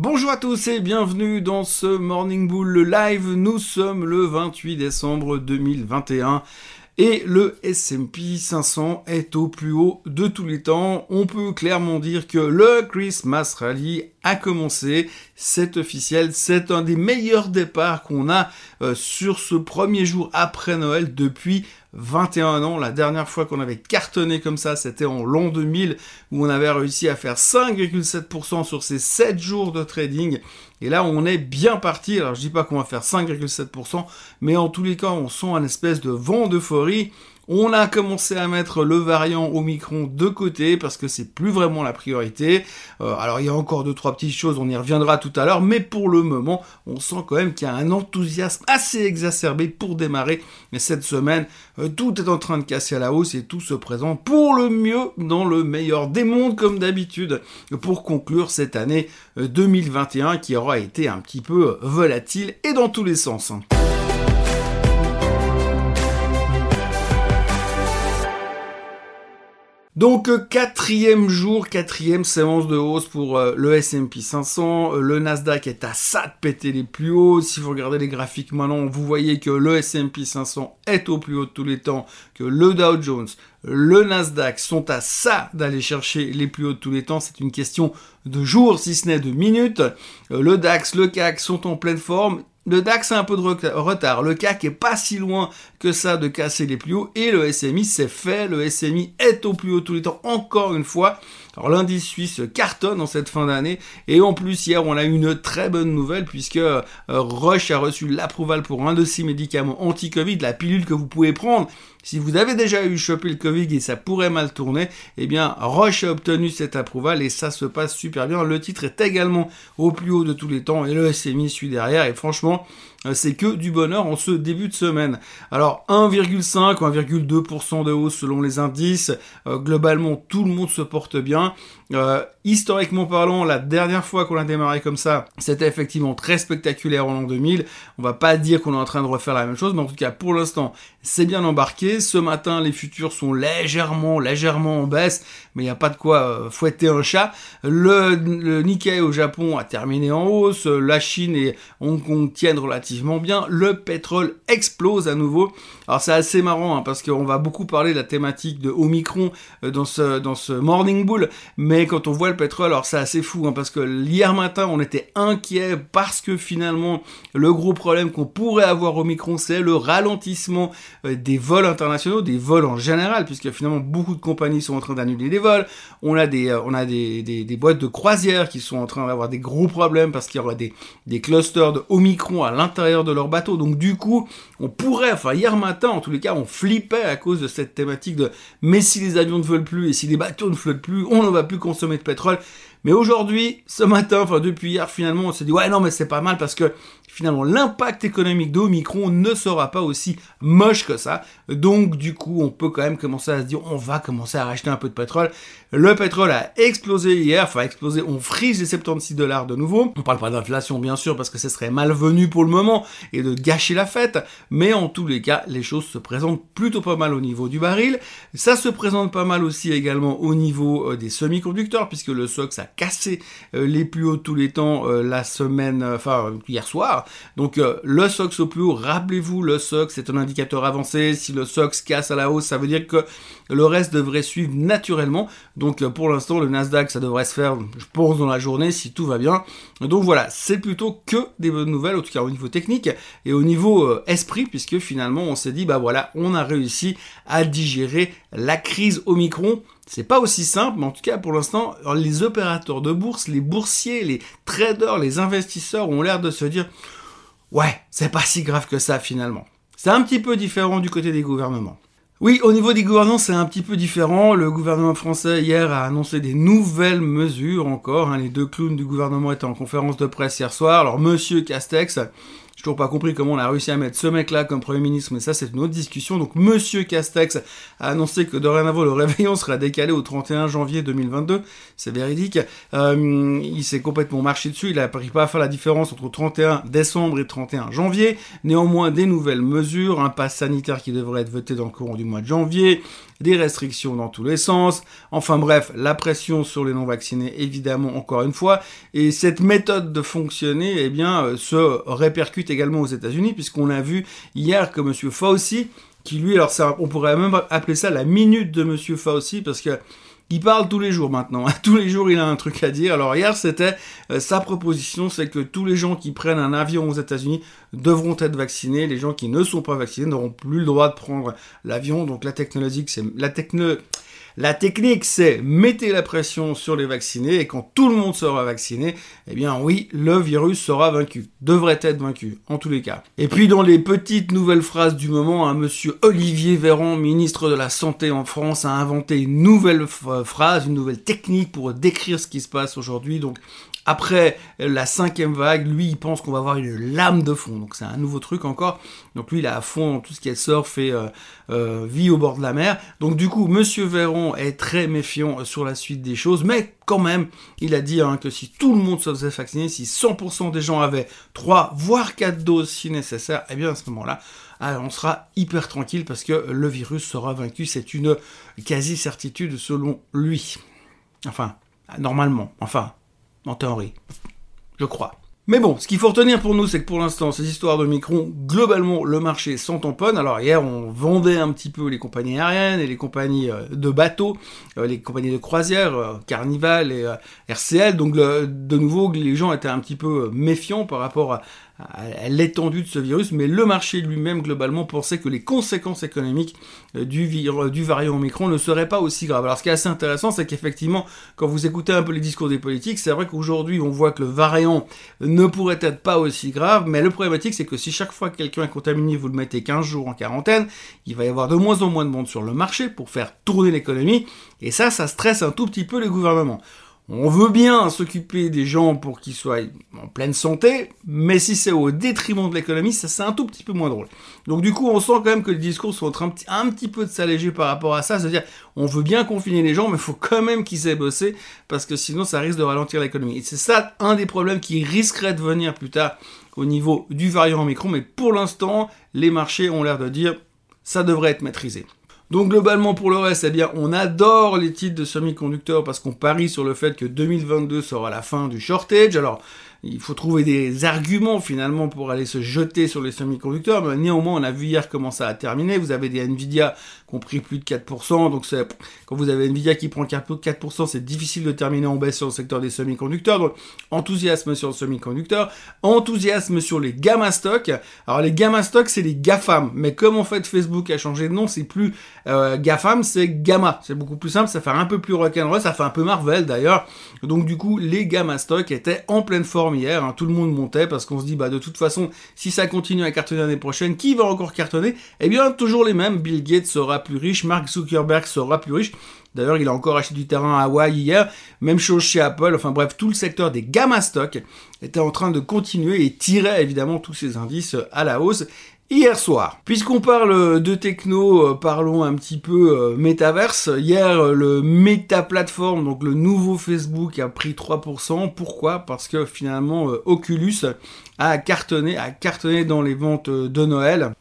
Bonjour à tous et bienvenue dans ce Morning Bull Live. Nous sommes le 28 décembre 2021 et le S&P 500 est au plus haut de tous les temps. On peut clairement dire que le Christmas Rally a commencé, c'est officiel, c'est un des meilleurs départs qu'on a sur ce premier jour après Noël depuis 21 ans. La dernière fois qu'on avait cartonné comme ça, c'était en l'an 2000 où on avait réussi à faire 5,7% sur ces 7 jours de trading. Et là, on est bien parti. Alors, je dis pas qu'on va faire 5,7%, mais en tous les cas, on sent un espèce de vent d'euphorie. On a commencé à mettre le variant Omicron de côté parce que c'est plus vraiment la priorité. Alors il y a encore 2-3 petites choses, on y reviendra tout à l'heure, mais pour le moment, on sent quand même qu'il y a un enthousiasme assez exacerbé pour démarrer cette semaine. Tout est en train de casser à la hausse et tout se présente pour le mieux dans le meilleur des mondes comme d'habitude pour conclure cette année 2021 qui aura été un petit peu volatile et dans tous les sens. Donc quatrième jour, quatrième séance de hausse pour le S&P 500, le Nasdaq est à ça de péter les plus hauts. Si vous regardez les graphiques maintenant, vous voyez que le S&P 500 est au plus haut de tous les temps, que le Dow Jones, le Nasdaq sont à ça d'aller chercher les plus hauts de tous les temps. C'est une question de jours, si ce n'est de minutes. Le DAX, le CAC sont en pleine forme. Le DAX a un peu de retard, le CAC est pas si loin que ça de casser les plus hauts et le SMI c'est fait, le SMI est au plus haut tous les temps encore une fois. Alors l'indice suisse cartonne en cette fin d'année et en plus hier on a eu une très bonne nouvelle puisque Roche a reçu l'approval pour un de ses médicaments anti-Covid, la pilule que vous pouvez prendre. Si vous avez déjà eu chopé le Covid et ça pourrait mal tourner, eh bien Roche a obtenu cet approval et ça se passe super bien. Le titre est également au plus haut de tous les temps et le SMI suit derrière et franchement c'est que du bonheur en ce début de semaine. Alors 1,5 ou 1,2% de hausse selon les indices. Globalement, tout le monde se porte bien. Historiquement parlant, la dernière fois qu'on a démarré comme ça, c'était effectivement très spectaculaire en l'an 2000. On va pas dire qu'on est en train de refaire la même chose, mais en tout cas pour l'instant, c'est bien embarqué. Ce matin, les futurs sont légèrement en baisse, mais il n'y a pas de quoi fouetter un chat. Le Nikkei au Japon a terminé en hausse. La Chine et Hong Kong tiennent relativement bien. Le pétrole explose à nouveau. Alors c'est assez marrant parce qu'on va beaucoup parler de la thématique de Omicron dans ce Morning Bull, mais quand on voit le pétrole, alors c'est assez fou parce que hier matin on était inquiet parce que finalement le gros problème qu'on pourrait avoir Omicron c'est le ralentissement des vols internationaux, des vols en général, puisque finalement beaucoup de compagnies sont en train d'annuler des vols. On a des boîtes de croisière qui sont en train d'avoir des gros problèmes parce qu'il y aura des clusters de Omicron à l'intérieur de leur bateau. Donc du coup, on pourrait, hier matin en tous les cas, on flippait à cause de cette thématique de mais si les avions ne volent plus et si les bateaux ne flottent plus, on ne va plus consommer de pétrole. Mais aujourd'hui, ce matin, depuis hier, finalement, on s'est dit ouais non mais c'est pas mal parce que finalement l'impact économique d'Omicron ne sera pas aussi moche que ça. Donc du coup, on peut quand même commencer à se dire on va commencer à racheter un peu de pétrole. Le pétrole a explosé hier, on frise les $76 de nouveau. On parle pas d'inflation bien sûr parce que ce serait malvenu pour le moment et de gâcher la fête, mais en tous les cas, les choses se présentent plutôt pas mal au niveau du baril. Ça se présente pas mal aussi également au niveau des semi-conducteurs puisque le SOX a cassé les plus hauts de tous les temps hier soir. Donc le SOX au plus haut, rappelez-vous, le SOX c'est un indicateur avancé. Si le SOX casse à la hausse, ça veut dire que le reste devrait suivre naturellement. Donc pour l'instant, le Nasdaq, ça devrait se faire, je pense, dans la journée si tout va bien. Donc voilà, c'est plutôt que des bonnes nouvelles, en tout cas au niveau technique et au niveau esprit, puisque finalement on s'est dit, on a réussi à digérer la crise Omicron. C'est pas aussi simple, mais en tout cas pour l'instant, les opérateurs de bourse, les boursiers, les traders, les investisseurs ont l'air de se dire ouais, c'est pas si grave que ça finalement. C'est un petit peu différent du côté des gouvernements. Oui, au niveau des gouvernants, c'est un petit peu différent. Le gouvernement français, hier, a annoncé des nouvelles mesures encore. Les deux clowns du gouvernement étaient en conférence de presse hier soir. Alors, Monsieur Castex J'ai toujours pas compris comment on a réussi à mettre ce mec-là comme Premier ministre, mais ça c'est une autre discussion. Donc Monsieur Castex a annoncé que dorénavant le réveillon sera décalé au 31 janvier 2022. C'est véridique. Il s'est complètement marché dessus. Il a appris pas à faire la différence entre 31 décembre et 31 janvier. Néanmoins, des nouvelles mesures, un pass sanitaire qui devrait être voté dans le courant du mois de janvier, des restrictions dans tous les sens. Enfin bref, la pression sur les non-vaccinés, évidemment, encore une fois. Et cette méthode de fonctionner, eh bien, se répercute également aux États-Unis, puisqu'on a vu hier que Monsieur Fauci, qui lui, alors ça, on pourrait même appeler ça la minute de Monsieur Fauci, parce que il parle tous les jours maintenant. Tous les jours, il a un truc à dire. Alors hier, c'était sa proposition, c'est que tous les gens qui prennent un avion aux États-Unis devront être vaccinés. Les gens qui ne sont pas vaccinés n'auront plus le droit de prendre l'avion. Donc la technique, c'est mettez la pression sur les vaccinés et quand tout le monde sera vacciné, eh bien oui, le virus sera vaincu, devrait être vaincu, en tous les cas. Et puis dans les petites nouvelles phrases du moment, monsieur Olivier Véran, ministre de la Santé en France, a inventé une nouvelle phrase, une nouvelle technique pour décrire ce qui se passe aujourd'hui. Donc après la 5e vague, lui, il pense qu'on va avoir une lame de fond. Donc c'est un nouveau truc encore. Donc lui, il est à fond dans tout ce qui est surf et vie au bord de la mer. Donc du coup, monsieur Véran est très méfiant sur la suite des choses. Mais quand même, il a dit que si tout le monde se faisait vacciner, si 100% des gens avaient 3 voire 4 doses si nécessaire, eh bien à ce moment-là, on sera hyper tranquille parce que le virus sera vaincu. C'est une quasi-certitude selon lui. Enfin, normalement. Enfin, en théorie, je crois. Mais bon, ce qu'il faut retenir pour nous, c'est que pour l'instant, ces histoires de Micron, globalement, le marché s'en tamponne. Alors hier, on vendait un petit peu les compagnies aériennes et les compagnies de bateaux, les compagnies de croisière, Carnival et RCL. Donc de nouveau, les gens étaient un petit peu méfiants par rapport à l'étendue de ce virus, mais le marché lui-même, globalement, pensait que les conséquences économiques du variant Omicron ne seraient pas aussi graves. Alors, ce qui est assez intéressant, c'est qu'effectivement, quand vous écoutez un peu les discours des politiques, c'est vrai qu'aujourd'hui, on voit que le variant ne pourrait être pas aussi grave, mais le problématique, c'est que si chaque fois que quelqu'un est contaminé, vous le mettez 15 jours en quarantaine, il va y avoir de moins en moins de monde sur le marché pour faire tourner l'économie, et ça stresse un tout petit peu les gouvernements. On veut bien s'occuper des gens pour qu'ils soient en pleine santé, mais si c'est au détriment de l'économie, ça c'est un tout petit peu moins drôle. Donc du coup, on sent quand même que les discours sont en train un petit peu de s'alléger par rapport à ça, c'est-à-dire on veut bien confiner les gens, mais il faut quand même qu'ils aient bossé, parce que sinon ça risque de ralentir l'économie. Et c'est ça un des problèmes qui risquerait de venir plus tard au niveau du variant Omicron, mais pour l'instant, les marchés ont l'air de dire ça devrait être maîtrisé. Donc globalement pour le reste, eh bien on adore les titres de semi-conducteurs parce qu'on parie sur le fait que 2022 sera la fin du shortage. Alors il faut trouver des arguments finalement pour aller se jeter sur les semi-conducteurs, mais néanmoins on a vu hier comment ça a terminé. Vous avez des Nvidia qui ont pris plus de 4%, donc quand vous avez Nvidia qui prend 4%, c'est difficile de terminer en baisse sur le secteur des semi-conducteurs. Donc enthousiasme sur le semi-conducteur, enthousiasme sur les gamma stocks. Alors les gamma stocks c'est les GAFAM, mais comme en fait Facebook a changé de nom, c'est plus GAFAM, c'est Gamma. C'est beaucoup plus simple, ça fait un peu plus rock'n'roll, ça fait un peu Marvel d'ailleurs. Donc du coup les gamma stocks étaient en pleine forme hier, tout le monde montait parce qu'on se dit de toute façon si ça continue à cartonner l'année prochaine, qui va encore cartonner? Eh bien toujours les mêmes, Bill Gates sera plus riche, Mark Zuckerberg sera plus riche. D'ailleurs, il a encore acheté du terrain à Hawaï hier. Même chose chez Apple. Enfin bref, tout le secteur des gamma stocks était en train de continuer et tirait évidemment tous ces indices à la hausse hier soir. Puisqu'on parle de techno, parlons un petit peu métaverse. Hier, le Meta Platform, donc le nouveau Facebook, a pris 3%. Pourquoi? Parce que finalement, Oculus a cartonné dans les ventes de Noël.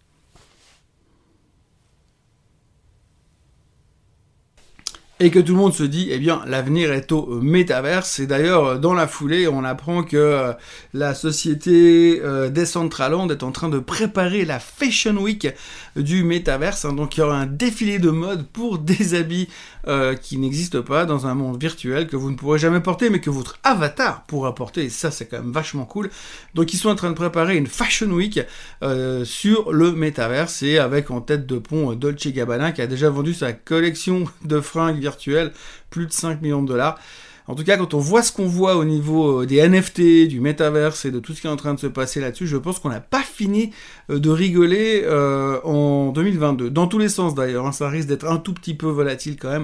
Et que tout le monde se dit, eh bien, l'avenir est au métaverse. Et d'ailleurs, dans la foulée, on apprend que la société Decentraland est en train de préparer la Fashion Week du métaverse. Donc, il y aura un défilé de mode pour des habits qui n'existent pas dans un monde virtuel que vous ne pourrez jamais porter, mais que votre avatar pourra porter. Et ça, c'est quand même vachement cool. Donc, ils sont en train de préparer une Fashion Week sur le métaverse et avec en tête de pont Dolce & Gabbana qui a déjà vendu sa collection de fringues virtuel, plus de 5 millions de dollars. En tout cas, quand on voit ce qu'on voit au niveau des NFT, du métaverse et de tout ce qui est en train de se passer là-dessus, je pense qu'on n'a pas fini de rigoler en 2022. Dans tous les sens d'ailleurs, ça risque d'être un tout petit peu volatile quand même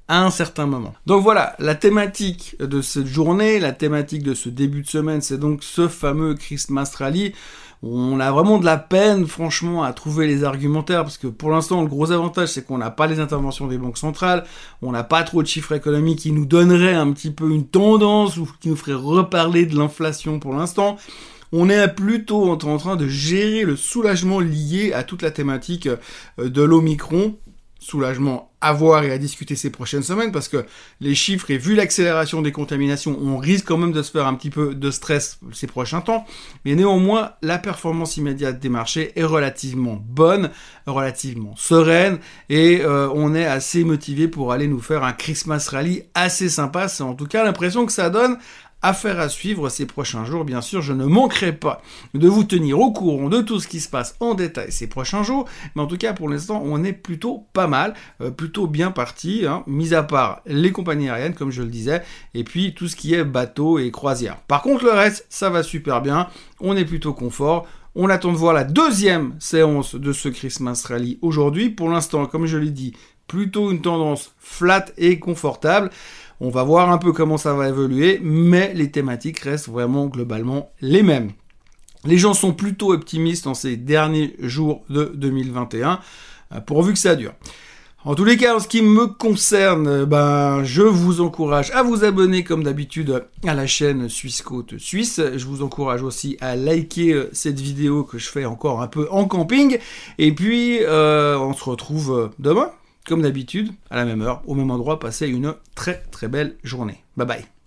à un certain moment. Donc voilà, la thématique de cette journée, la thématique de ce début de semaine, c'est donc ce fameux Christmas Rally. On a vraiment de la peine, franchement, à trouver les argumentaires, parce que pour l'instant, le gros avantage, c'est qu'on n'a pas les interventions des banques centrales, on n'a pas trop de chiffres économiques qui nous donneraient un petit peu une tendance, ou qui nous ferait reparler de l'inflation pour l'instant. On est plutôt en train de gérer le soulagement lié à toute la thématique de l'Omicron. Soulagement à voir et à discuter ces prochaines semaines, parce que les chiffres et vu l'accélération des contaminations, on risque quand même de se faire un petit peu de stress ces prochains temps, mais néanmoins, la performance immédiate des marchés est relativement bonne, relativement sereine, et on est assez motivé pour aller nous faire un Christmas Rally assez sympa. C'est en tout cas l'impression que ça donne. Affaire à suivre ces prochains jours, bien sûr, je ne manquerai pas de vous tenir au courant de tout ce qui se passe en détail ces prochains jours, mais en tout cas, pour l'instant, on est plutôt pas mal, plutôt bien parti, mis à part les compagnies aériennes, comme je le disais, et puis tout ce qui est bateau et croisière. Par contre, le reste, ça va super bien, on est plutôt confort. On attend de voir la deuxième séance de ce Christmas Rally aujourd'hui. Pour l'instant, comme je l'ai dit, plutôt une tendance flat et confortable. On va voir un peu comment ça va évoluer, mais les thématiques restent vraiment globalement les mêmes. Les gens sont plutôt optimistes en ces derniers jours de 2021, pourvu que ça dure. En tous les cas, en ce qui me concerne, je vous encourage à vous abonner comme d'habitude à la chaîne Suisse Côte Suisse. Je vous encourage aussi à liker cette vidéo que je fais encore un peu en camping. Et puis, on se retrouve demain, comme d'habitude, à la même heure, au même endroit. Passez une très très belle journée. Bye bye.